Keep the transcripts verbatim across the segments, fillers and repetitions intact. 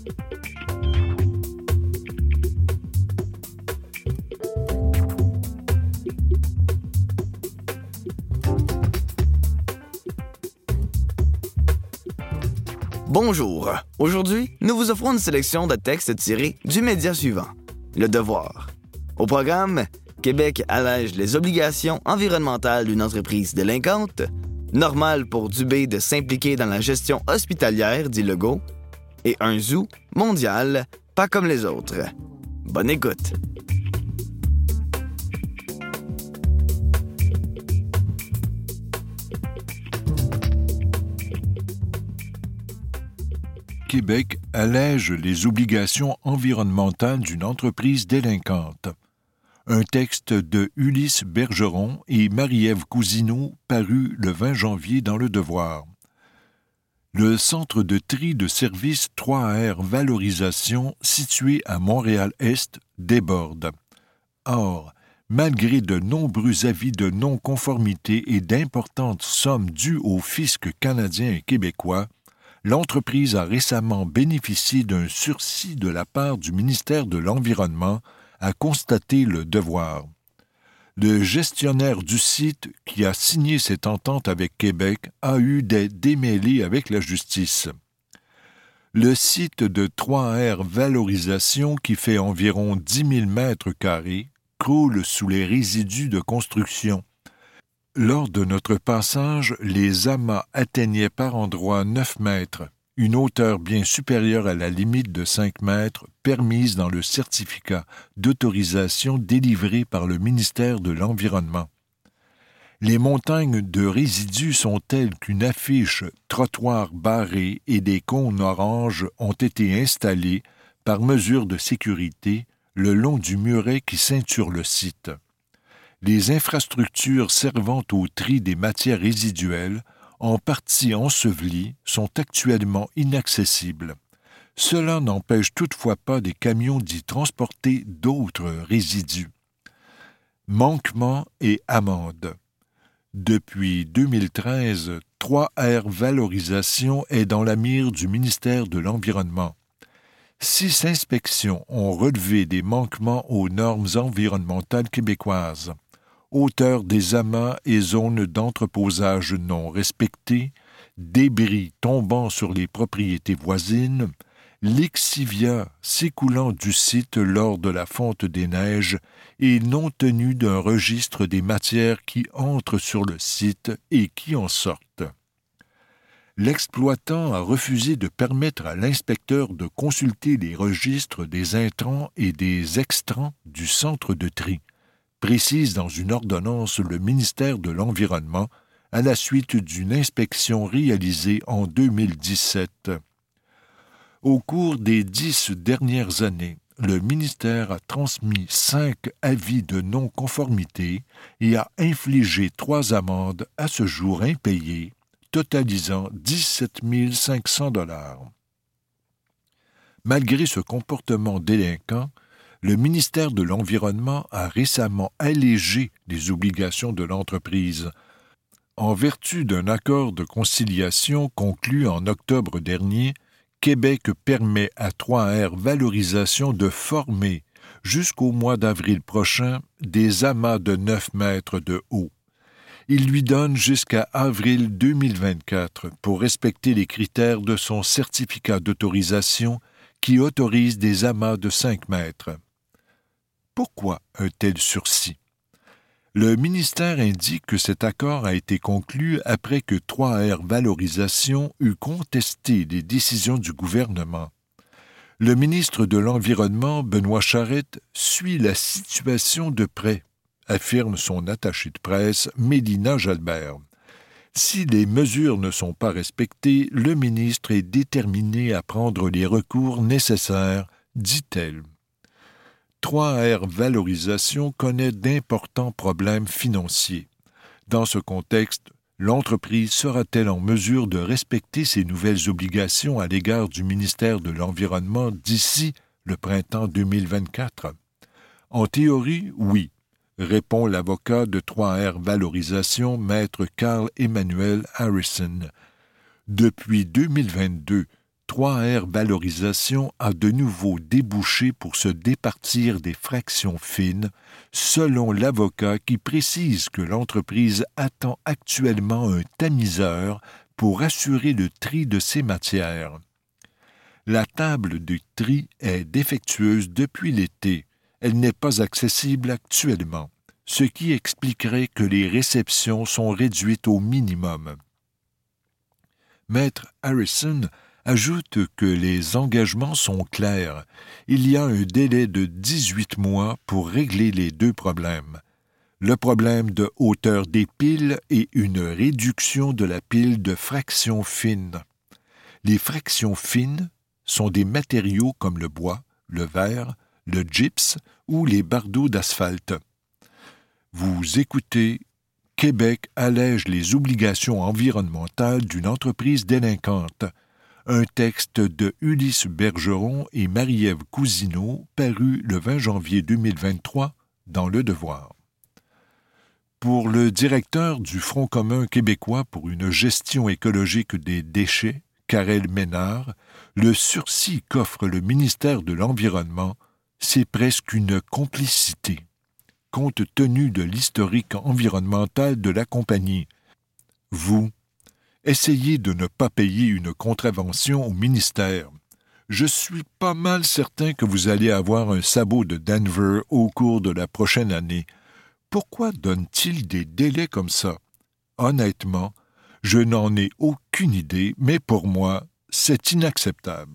Bonjour. Aujourd'hui, nous vous offrons une sélection de textes tirés du média suivant, Le Devoir. Au programme, Québec allège les obligations environnementales d'une entreprise délinquante, normal pour Dubé de s'impliquer dans la gestion hospitalière, dit Legault, et un zoo mondial, pas comme les autres. Bonne écoute. Québec allège les obligations environnementales d'une entreprise délinquante. Un texte de Ulysse Bergeron et Marie-Ève Cousineau paru le vingt janvier dans Le Devoir. Le centre de tri de service trois R Valorisation situé à Montréal-Est déborde. Or, malgré de nombreux avis de non-conformité et d'importantes sommes dues au fisc canadien et québécois, l'entreprise a récemment bénéficié d'un sursis de la part du ministère de l'Environnement, a constaté Le Devoir. Le gestionnaire du site qui a signé cette entente avec Québec a eu des démêlés avec la justice. Le site de trois R Valorisation, qui fait environ dix mille mètres carrés, croule sous les résidus de construction. Lors de notre passage, les amas atteignaient par endroits neuf mètres, une hauteur bien supérieure à la limite de cinq mètres permise dans le certificat d'autorisation délivré par le ministère de l'Environnement. Les montagnes de résidus sont telles qu'une affiche « Trottoir barré » et des cônes oranges ont été installés par mesure de sécurité le long du muret qui ceinture le site. Les infrastructures servant au tri des matières résiduelles, en partie ensevelies, sont actuellement inaccessibles. Cela n'empêche toutefois pas des camions d'y transporter d'autres résidus. Manquements et amendes. Depuis deux mille treize, trois R Valorisation est dans la mire du ministère de l'Environnement. Six inspections ont relevé des manquements aux normes environnementales québécoises. Hauteur des amas et zones d'entreposage non respectées, débris tombant sur les propriétés voisines, lixivia s'écoulant du site lors de la fonte des neiges et non tenue d'un registre des matières qui entrent sur le site et qui en sortent. L'exploitant a refusé de permettre à l'inspecteur de consulter les registres des intrants et des extrants du centre de tri, précise dans une ordonnance le ministère de l'Environnement à la suite d'une inspection réalisée en deux mille dix-sept. Au cours des dix dernières années, le ministère a transmis cinq avis de non-conformité et a infligé trois amendes à ce jour impayées, totalisant dix-sept mille cinq cents dollars. Malgré ce comportement délinquant, le ministère de l'Environnement a récemment allégé les obligations de l'entreprise. En vertu d'un accord de conciliation conclu en octobre dernier, Québec permet à trois R Valorisation de former, jusqu'au mois d'avril prochain, des amas de neuf mètres de haut. Il lui donne jusqu'à avril deux mille vingt-quatre pour respecter les critères de son certificat d'autorisation qui autorise des amas de cinq mètres. Pourquoi un tel sursis? Le ministère indique que cet accord a été conclu après que trois R Valorisation eut contesté les décisions du gouvernement. Le ministre de l'Environnement, Benoît Charette, suit la situation de près, affirme son attaché de presse, Mélina Jalbert. Si les mesures ne sont pas respectées, le ministre est déterminé à prendre les recours nécessaires, dit-elle. trois R Valorisation connaît d'importants problèmes financiers. Dans ce contexte, l'entreprise sera-t-elle en mesure de respecter ses nouvelles obligations à l'égard du ministère de l'Environnement d'ici le printemps deux mille vingt-quatre? En théorie, oui, répond l'avocat de trois R Valorisation, maître Carl Emmanuel Harrison. Depuis deux mille vingt-deux, trois R Valorisation a de nouveau débouché pour se départir des fractions fines, selon l'avocat qui précise que l'entreprise attend actuellement un tamiseur pour assurer le tri de ces matières. La table de tri est défectueuse depuis l'été. Elle n'est pas accessible actuellement, ce qui expliquerait que les réceptions sont réduites au minimum. Maître Harrison ajoute que les engagements sont clairs. Il y a un délai de dix-huit mois pour régler les deux problèmes. Le problème de hauteur des piles et une réduction de la pile de fractions fines. Les fractions fines sont des matériaux comme le bois, le verre, le gypse ou les bardeaux d'asphalte. Vous écoutez Québec allège les obligations environnementales d'une entreprise délinquante. Un texte de Ulysse Bergeron et Marie-Ève Cousineau, paru le vingt janvier deux mille vingt-trois dans Le Devoir. Pour le directeur du Front commun québécois pour une gestion écologique des déchets, Karel Ménard, le sursis qu'offre le ministère de l'Environnement, c'est presque une complicité, compte tenu de l'historique environnemental de la compagnie. Vous, essayez de ne pas payer une contravention au ministère. Je suis pas mal certain que vous allez avoir un sabot de Denver au cours de la prochaine année. Pourquoi donne-t-il des délais comme ça? Honnêtement, je n'en ai aucune idée, mais pour moi, c'est inacceptable.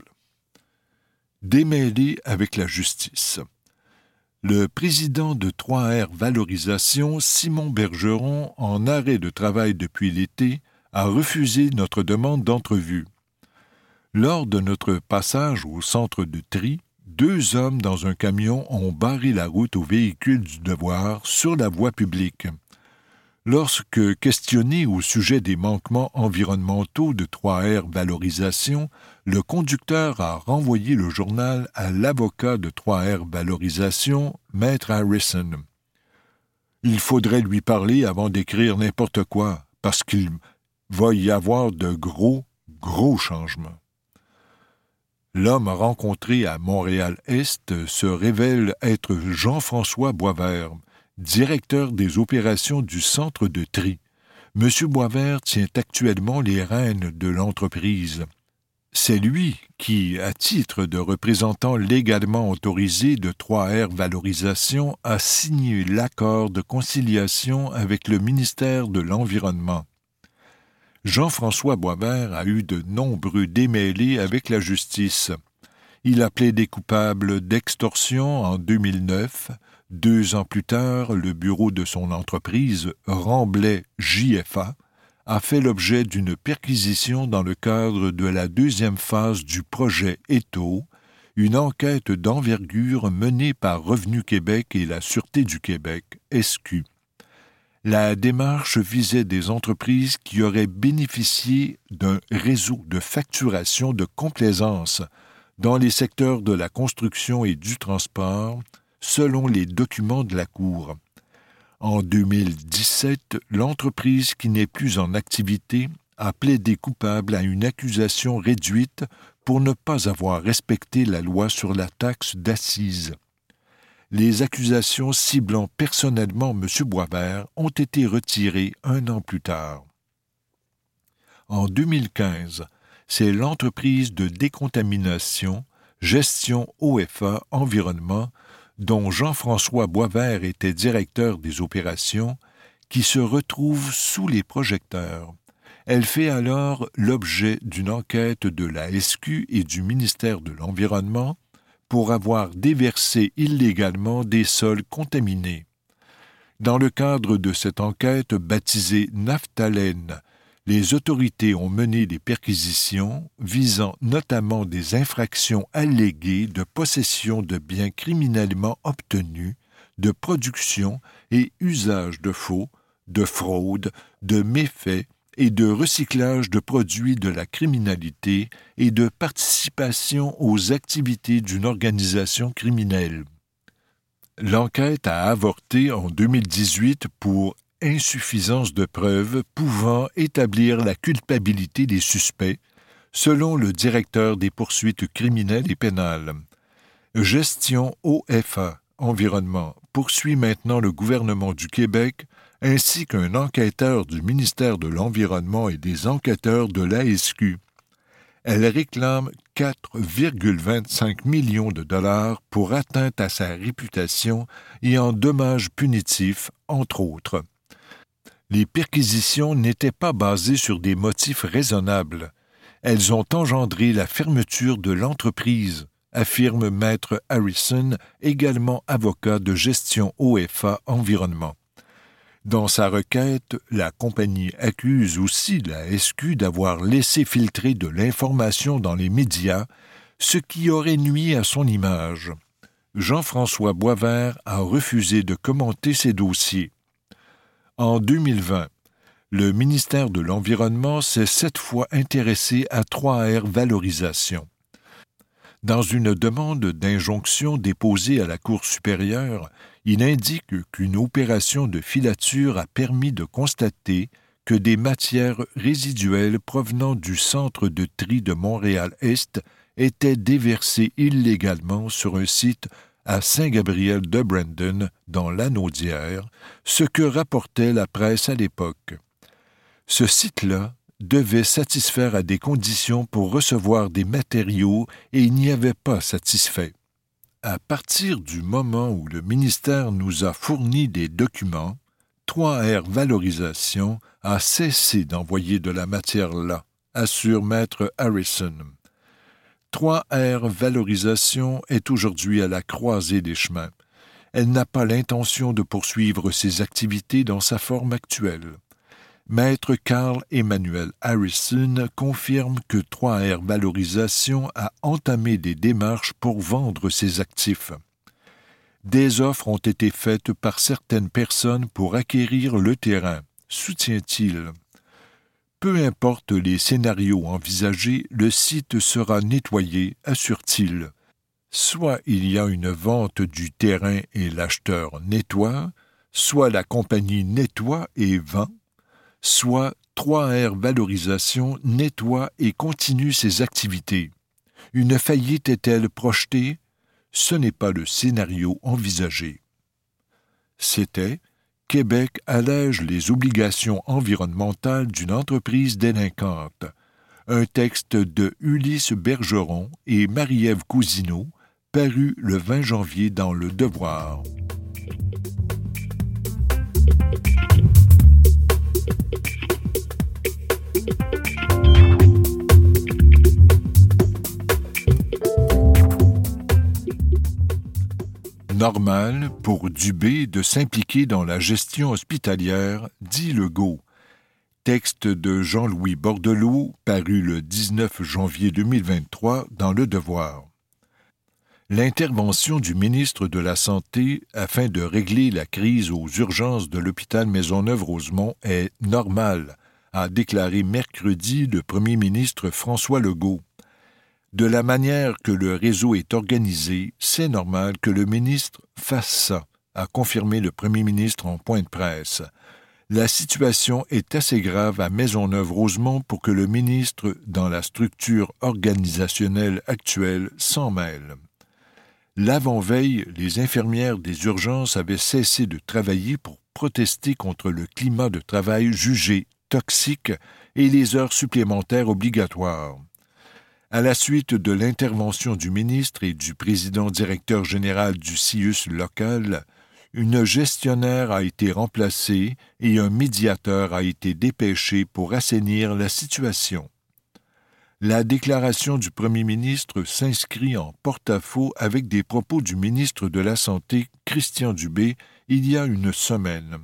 Démêlé avec la justice. Le président de trois R Valorisation, Simon Bergeron, en arrêt de travail depuis l'été, a refusé notre demande d'entrevue. Lors de notre passage au centre de tri, deux hommes dans un camion ont barré la route au véhicule du devoir sur la voie publique. Lorsque questionné au sujet des manquements environnementaux de trois R Valorisation, le conducteur a renvoyé le journal à l'avocat de trois R Valorisation, Maître Harrison. Il faudrait lui parler avant d'écrire n'importe quoi, parce qu'il va y avoir de gros, gros changements. L'homme rencontré à Montréal-Est se révèle être Jean-François Boisvert, directeur des opérations du centre de tri. M. Boisvert tient actuellement les rênes de l'entreprise. C'est lui qui, à titre de représentant légalement autorisé de trois R Valorisation, a signé l'accord de conciliation avec le ministère de l'Environnement. Jean-François Boisvert a eu de nombreux démêlés avec la justice. Il a plaidé coupable d'extorsion en deux mille neuf. Deux ans plus tard, le bureau de son entreprise, Remblai J F A, a fait l'objet d'une perquisition dans le cadre de la deuxième phase du projet Étau, une enquête d'envergure menée par Revenu Québec et la Sûreté du Québec, S Q. La démarche visait des entreprises qui auraient bénéficié d'un réseau de facturation de complaisance dans les secteurs de la construction et du transport, selon les documents de la Cour. En deux mille dix-sept, l'entreprise qui n'est plus en activité a plaidé coupable à une accusation réduite pour ne pas avoir respecté la loi sur la taxe d'assises. Les accusations ciblant personnellement M. Boisvert ont été retirées un an plus tard. En deux mille quinze, c'est l'entreprise de décontamination, gestion O F A Environnement, dont Jean-François Boisvert était directeur des opérations, qui se retrouve sous les projecteurs. Elle fait alors l'objet d'une enquête de la S Q et du ministère de l'Environnement pour avoir déversé illégalement des sols contaminés. Dans le cadre de cette enquête baptisée Naphthalène, les autorités ont mené des perquisitions visant notamment des infractions alléguées de possession de biens criminellement obtenus, de production et usage de faux, de fraude, de méfaits et de recyclage de produits de la criminalité et de participation aux activités d'une organisation criminelle. L'enquête a avorté en deux mille dix-huit pour insuffisance de preuves pouvant établir la culpabilité des suspects, selon le directeur des poursuites criminelles et pénales. Gestion O F A, Environnement, poursuit maintenant le gouvernement du Québec ainsi qu'un enquêteur du ministère de l'Environnement et des enquêteurs de l'A S Q. Elle réclame quatre virgule vingt-cinq millions de dollars pour atteinte à sa réputation et en dommages punitifs, entre autres. Les perquisitions n'étaient pas basées sur des motifs raisonnables. Elles ont engendré la fermeture de l'entreprise, affirme Maître Harrison, également avocat de gestion O F A Environnement. Dans sa requête, la compagnie accuse aussi la S Q d'avoir laissé filtrer de l'information dans les médias, ce qui aurait nui à son image. Jean-François Boisvert a refusé de commenter ces dossiers. En deux mille vingt, le ministère de l'Environnement s'est cette fois intéressé à trois R Valorisation. Dans une demande d'injonction déposée à la Cour supérieure, il indique qu'une opération de filature a permis de constater que des matières résiduelles provenant du centre de tri de Montréal-Est étaient déversées illégalement sur un site à Saint-Gabriel-de-Brandon, dans Lanaudière, ce que rapportait la presse à l'époque. Ce site-là devait satisfaire à des conditions pour recevoir des matériaux et il n'y avait pas satisfait. À partir du moment où le ministère nous a fourni des documents, trois R Valorisation a cessé d'envoyer de la matière là, assure Maître Harrison. trois R Valorisation est aujourd'hui à la croisée des chemins. Elle n'a pas l'intention de poursuivre ses activités dans sa forme actuelle. Maître Carl Emmanuel Harrison confirme que trois R Valorisation a entamé des démarches pour vendre ses actifs. Des offres ont été faites par certaines personnes pour acquérir le terrain, soutient-il. Peu importe les scénarios envisagés, le site sera nettoyé, assure-t-il. Soit il y a une vente du terrain et l'acheteur nettoie, soit la compagnie nettoie et vend, soit trois R Valorisation nettoie et continue ses activités. Une faillite est-elle projetée? Ce n'est pas le scénario envisagé. C'était « Québec allège les obligations environnementales d'une entreprise délinquante », un texte de Ulysse Bergeron et Marie-Ève Cousineau, paru le vingt janvier dans Le Devoir. Normal pour Dubé de s'impliquer dans la gestion hospitalière, dit Legault. Texte de Jean-Louis Bordelot, paru le dix-neuf janvier deux mille vingt-trois dans Le Devoir. L'intervention du ministre de la Santé afin de régler la crise aux urgences de l'hôpital Maisonneuve-Rosemont est normale, a déclaré mercredi le premier ministre François Legault. De la manière que le réseau est organisé, c'est normal que le ministre fasse ça, a confirmé le premier ministre en point de presse. La situation est assez grave à Maisonneuve-Rosemont pour que le ministre, dans la structure organisationnelle actuelle, s'en mêle. L'avant-veille, les infirmières des urgences avaient cessé de travailler pour protester contre le climat de travail jugé toxique et les heures supplémentaires obligatoires. À la suite de l'intervention du ministre et du président-directeur général du C I U S local, une gestionnaire a été remplacée et un médiateur a été dépêché pour assainir la situation. La déclaration du premier ministre s'inscrit en porte-à-faux avec des propos du ministre de la Santé, Christian Dubé, il y a une semaine.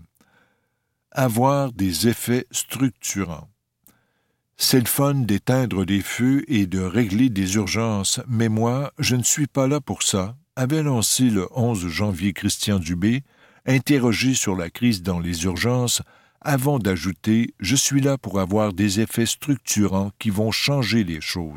Avoir des effets structurants. C'est le fun d'éteindre des feux et de régler des urgences, mais moi, je ne suis pas là pour ça, avait lancé le onze janvier Christian Dubé, interrogé sur la crise dans les urgences, avant d'ajouter « Je suis là pour avoir des effets structurants qui vont changer les choses ».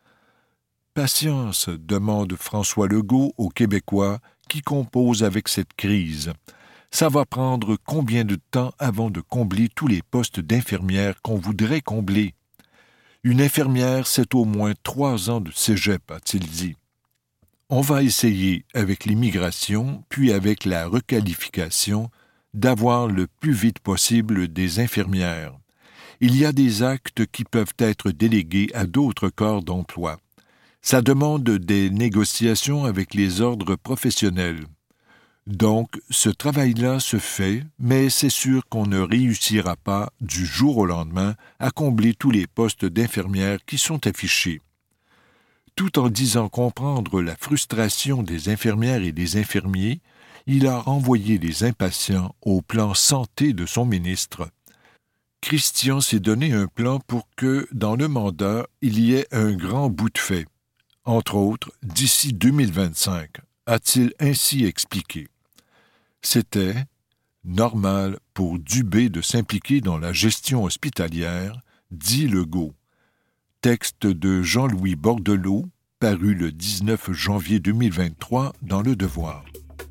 Patience, demande François Legault aux Québécois qui composent avec cette crise. Ça va prendre combien de temps avant de combler tous les postes d'infirmières qu'on voudrait combler? Une infirmière, c'est au moins trois ans de cégep, a-t-il dit. On va essayer, avec l'immigration, puis avec la requalification, d'avoir le plus vite possible des infirmières. Il y a des actes qui peuvent être délégués à d'autres corps d'emploi. Ça demande des négociations avec les ordres professionnels. Donc, ce travail-là se fait, mais c'est sûr qu'on ne réussira pas, du jour au lendemain, à combler tous les postes d'infirmières qui sont affichés. Tout en disant comprendre la frustration des infirmières et des infirmiers, il a renvoyé les impatients au plan santé de son ministre. Christian s'est donné un plan pour que, dans le mandat, il y ait un grand bout de fait. Entre autres, d'ici deux mille vingt-cinq, a-t-il ainsi expliqué. C'était normal pour Dubé de s'impliquer dans la gestion hospitalière, dit Legault. Texte de Jean-Louis Bordelot, paru le dix-neuf janvier deux mille vingt-trois dans Le Devoir.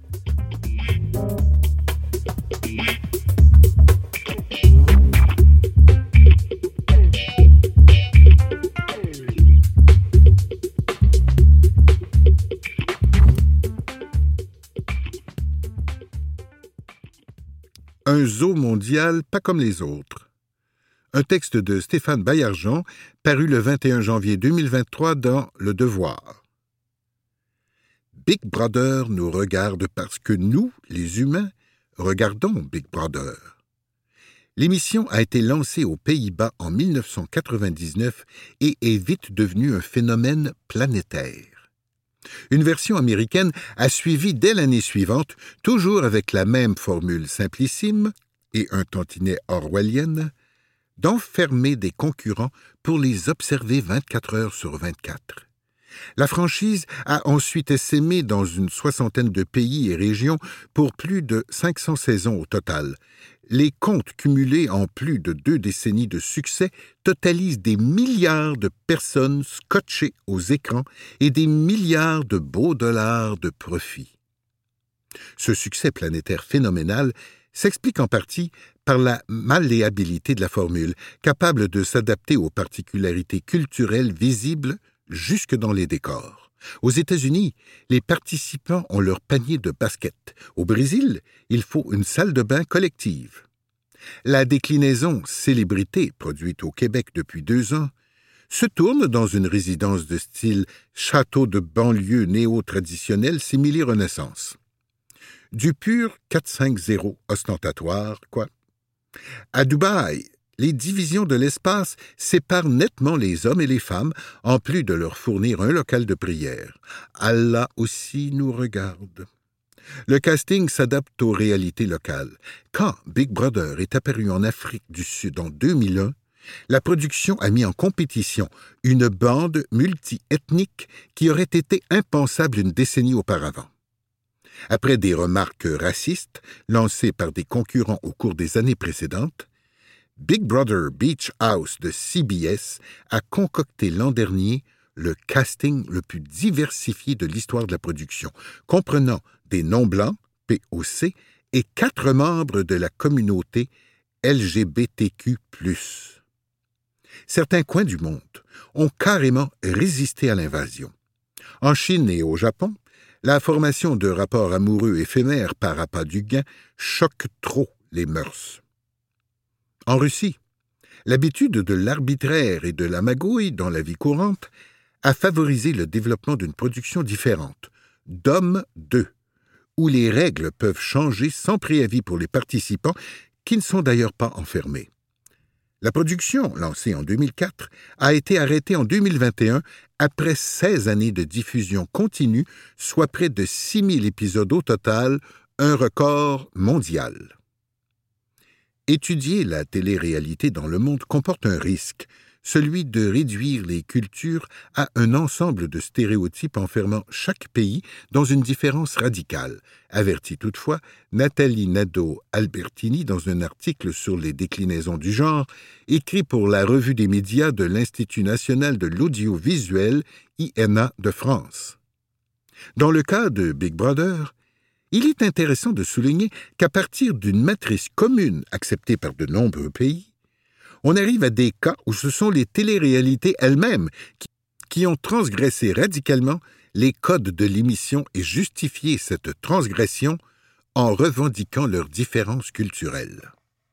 Un zoo mondial pas comme les autres. Un texte de Stéphane Baillargeon, paru le vingt et un janvier deux mille vingt-trois dans Le Devoir. Big Brother nous regarde parce que nous, les humains, regardons Big Brother. L'émission a été lancée aux Pays-Bas en mille neuf cent quatre-vingt-dix-neuf et est vite devenue un phénomène planétaire. Une version américaine a suivi dès l'année suivante, toujours avec la même formule simplissime et un tantinet orwellienne, d'enfermer des concurrents pour les observer vingt-quatre heures sur vingt-quatre. La franchise a ensuite essaimé dans une soixantaine de pays et régions pour plus de cinq cents saisons au total. Les comptes cumulés en plus de deux décennies de succès totalisent des milliards de personnes scotchées aux écrans et des milliards de beaux dollars de profit. Ce succès planétaire phénoménal s'explique en partie par la malléabilité de la formule, capable de s'adapter aux particularités culturelles visibles jusque dans les décors. Aux États-Unis, les participants ont leur panier de basket. Au Brésil, il faut une salle de bain collective. La déclinaison célébrité, produite au Québec depuis deux ans, se tourne dans une résidence de style château de banlieue néo-traditionnel simili-Renaissance. Du pur quatre cinq zéro ostentatoire, quoi. À Dubaï, les divisions de l'espace séparent nettement les hommes et les femmes, en plus de leur fournir un local de prière. Allah aussi nous regarde. Le casting s'adapte aux réalités locales. Quand Big Brother est apparu en Afrique du Sud en deux mille un, la production a mis en compétition une bande multi-ethnique qui aurait été impensable une décennie auparavant. Après des remarques racistes lancées par des concurrents au cours des années précédentes, Big Brother Beach House de C B S a concocté l'an dernier le casting le plus diversifié de l'histoire de la production, comprenant des non-blancs, P O C, et quatre membres de la communauté L G B T Q plus. Certains coins du monde ont carrément résisté à l'invasion. En Chine et au Japon, la formation de rapports amoureux éphémères par appât du gain choque trop les mœurs. En Russie, l'habitude de l'arbitraire et de la magouille dans la vie courante a favorisé le développement d'une production différente, Dom deux, où les règles peuvent changer sans préavis pour les participants, qui ne sont d'ailleurs pas enfermés. La production, lancée en deux mille quatre, a été arrêtée en deux mille vingt et un après seize années de diffusion continue, soit près de six mille épisodes au total, un record mondial. Étudier la télé-réalité dans le monde comporte un risque, celui de réduire les cultures à un ensemble de stéréotypes enfermant chaque pays dans une différence radicale, avertit toutefois Nathalie Nadeau-Albertini dans un article sur les déclinaisons du genre, écrit pour la Revue des médias de l'Institut national de l'audiovisuel I N A de France. Dans le cas de Big Brother, il est intéressant de souligner qu'à partir d'une matrice commune acceptée par de nombreux pays, On arrive à des cas où ce sont les téléréalités elles-mêmes qui, qui ont transgressé radicalement les codes de l'émission et justifié cette transgression en revendiquant leurs différences culturelles.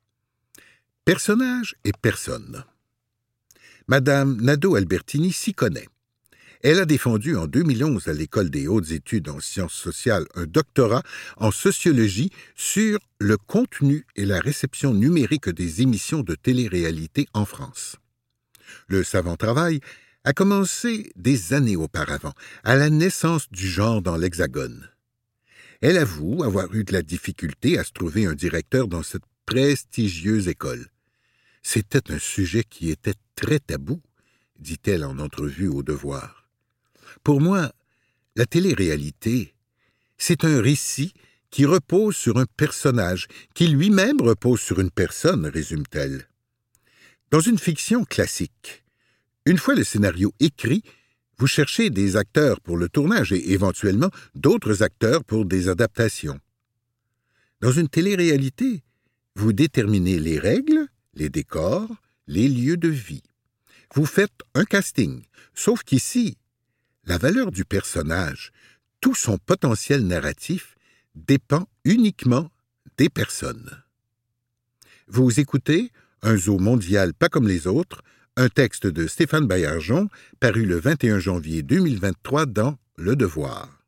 Personnages et personnes. Madame Nadeau-Albertini s'y connaît. Elle a défendu en deux mille onze à l'École des hautes études en sciences sociales un doctorat en sociologie sur le contenu et la réception numérique des émissions de télé-réalité en France. Le savant travail a commencé des années auparavant, à la naissance du genre dans l'Hexagone. Elle avoue avoir eu de la difficulté à se trouver un directeur dans cette prestigieuse école. C'était un sujet qui était très tabou, dit-elle en entrevue au Devoir. Pour moi, la télé-réalité, c'est un récit qui repose sur un personnage, qui lui-même repose sur une personne, résume-t-elle. Dans une fiction classique, une fois le scénario écrit, vous cherchez des acteurs pour le tournage et éventuellement d'autres acteurs pour des adaptations. Dans une télé-réalité, vous déterminez les règles, les décors, les lieux de vie. Vous faites un casting, sauf qu'ici, la valeur du personnage, tout son potentiel narratif, dépend uniquement des personnes. Vous écoutez Un zoo mondial pas comme les autres, un texte de Stéphane Baillargeon, paru le vingt et un janvier deux mille vingt-trois dans Le Devoir.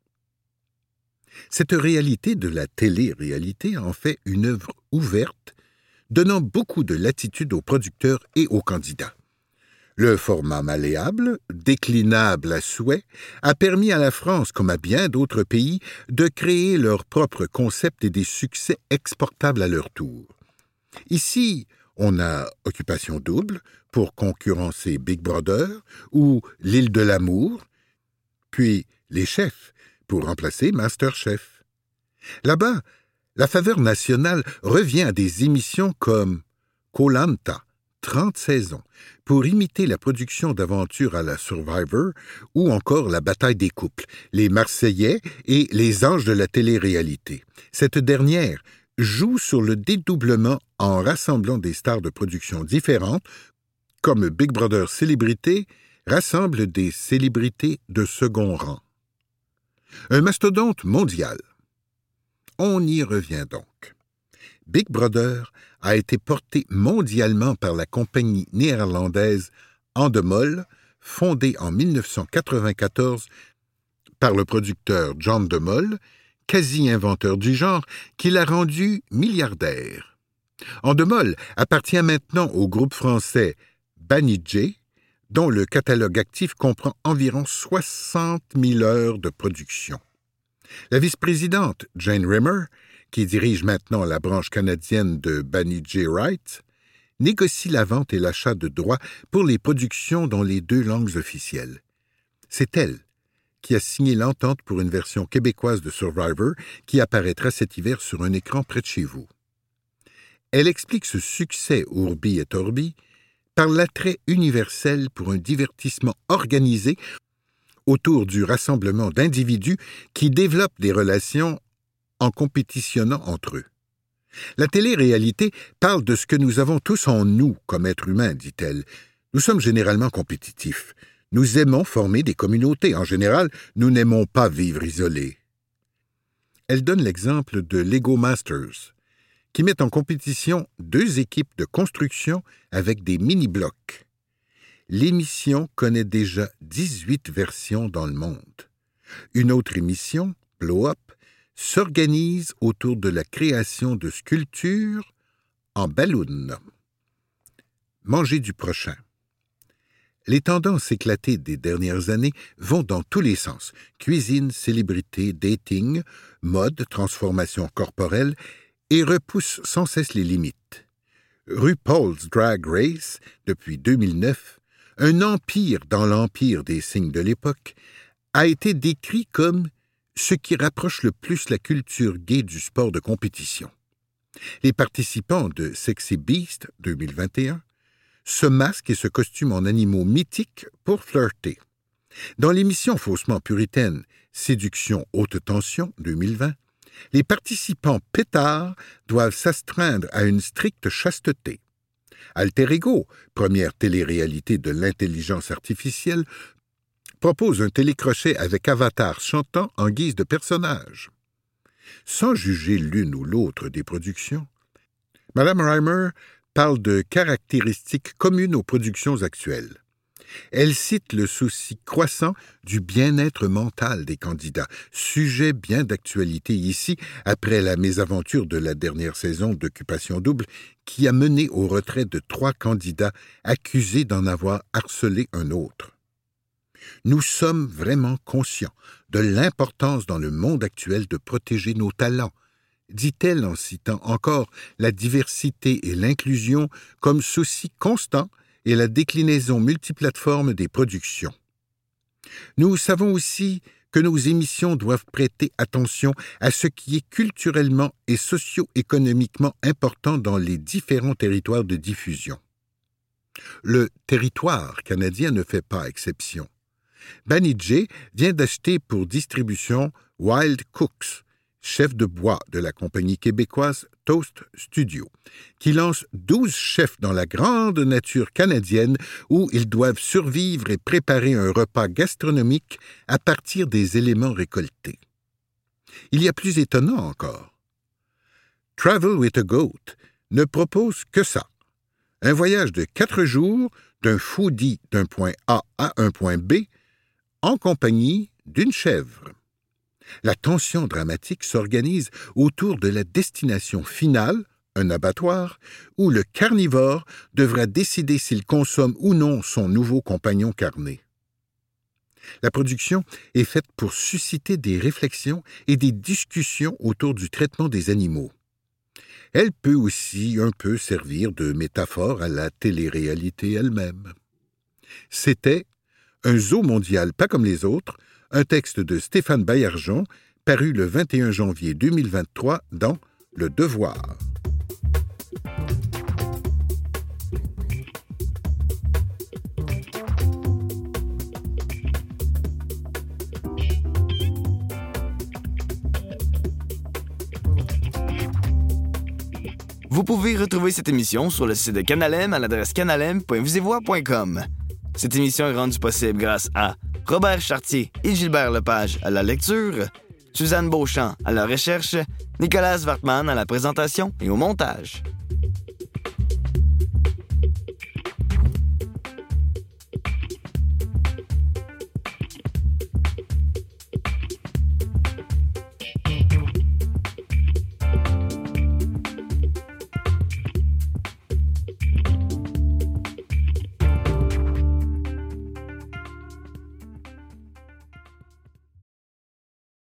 Cette réalité de la télé-réalité en fait une œuvre ouverte, donnant beaucoup de latitude aux producteurs et aux candidats. Le format malléable, déclinable à souhait, a permis à la France, comme à bien d'autres pays, de créer leurs propres concepts et des succès exportables à leur tour. Ici, on a Occupation double pour concurrencer Big Brother ou L'île de l'amour, puis Les Chefs pour remplacer MasterChef. Là-bas, la faveur nationale revient à des émissions comme Koh-Lanta, trente saisons, pour imiter la production d'aventures à la Survivor ou encore la bataille des couples, les Marseillais et les anges de la télé-réalité. Cette dernière joue sur le dédoublement en rassemblant des stars de production différentes, comme Big Brother Célébrité rassemble des célébrités de second rang. Un mastodonte mondial. On y revient donc. Big Brother a été porté mondialement par la compagnie néerlandaise Endemol, fondée en mille neuf cent quatre-vingt-quatorze par le producteur John de Mol, quasi-inventeur du genre, qui l'a rendu milliardaire. Endemol appartient maintenant au groupe français Banijay, dont le catalogue actif comprend environ soixante mille heures de production. La vice-présidente Jane Rimmer, qui dirige maintenant la branche canadienne de Banijay Rights, négocie la vente et l'achat de droits pour les productions dans les deux langues officielles. C'est elle qui a signé l'entente pour une version québécoise de Survivor qui apparaîtra cet hiver sur un écran près de chez vous. Elle explique ce succès Urbi et Orbi par l'attrait universel pour un divertissement organisé autour du rassemblement d'individus qui développent des relations en compétitionnant entre eux. La télé-réalité parle de ce que nous avons tous en nous comme êtres humains, dit-elle. Nous sommes généralement compétitifs. Nous aimons former des communautés. En général, nous n'aimons pas vivre isolés. Elle donne l'exemple de Lego Masters, qui met en compétition deux équipes de construction avec des mini-blocs. L'émission connaît déjà dix-huit versions dans le monde. Une autre émission, Blow Up, s'organise autour de la création de sculptures en ballon. Manger du prochain. Les tendances éclatées des dernières années vont dans tous les sens. Cuisine, célébrité, dating, mode, transformation corporelle et repoussent sans cesse les limites. RuPaul's Drag Race, depuis deux mille neuf, un empire dans l'empire des signes de l'époque, a été décrit comme ce qui rapproche le plus la culture gay du sport de compétition. Les participants de Sexy Beast deux mille vingt et un se masquent et se costument en animaux mythiques pour flirter. Dans l'émission faussement puritaine Séduction haute tension deux mille vingt, les participants pétards doivent s'astreindre à une stricte chasteté. Alter Ego, première télé-réalité de l'intelligence artificielle, propose un télécrochet avec avatar chantant en guise de personnage. Sans juger l'une ou l'autre des productions, Madame Reimer parle de caractéristiques communes aux productions actuelles. Elle cite le souci croissant du bien-être mental des candidats, sujet bien d'actualité ici après la mésaventure de la dernière saison d'Occupation Double qui a mené au retrait de trois candidats accusés d'en avoir harcelé un autre. Nous sommes vraiment conscients de l'importance dans le monde actuel de protéger nos talents, dit-elle en citant encore la diversité et l'inclusion comme souci constant et la déclinaison multiplateforme des productions. Nous savons aussi que nos émissions doivent prêter attention à ce qui est culturellement et socio-économiquement important dans les différents territoires de diffusion. Le territoire canadien ne fait pas exception. Banijay vient d'acheter pour distribution Wild Cooks, chef de bois de la compagnie québécoise Toast Studio, qui lance douze chefs dans la grande nature canadienne où ils doivent survivre et préparer un repas gastronomique à partir des éléments récoltés. Il y a plus étonnant encore. Travel with a Goat ne propose que ça. Un voyage de quatre jours d'un foodie d'un point A à un point B en compagnie d'une chèvre. La tension dramatique s'organise autour de la destination finale, un abattoir, où le carnivore devra décider s'il consomme ou non son nouveau compagnon carné. La production est faite pour susciter des réflexions et des discussions autour du traitement des animaux. Elle peut aussi un peu servir de métaphore à la télé-réalité elle-même. C'était Un zoo mondial pas comme les autres, un texte de Stéphane Baillargeon, paru le vingt et un janvier deux mille vingt-trois dans Le Devoir. Vous pouvez retrouver cette émission sur le site de Canalem à l'adresse canalem point visivoix point com. Cette émission est rendue possible grâce à Robert Chartier et Gilbert Lepage à la lecture, Suzanne Beauchamp à la recherche, Nicolas Wartman à la présentation et au montage.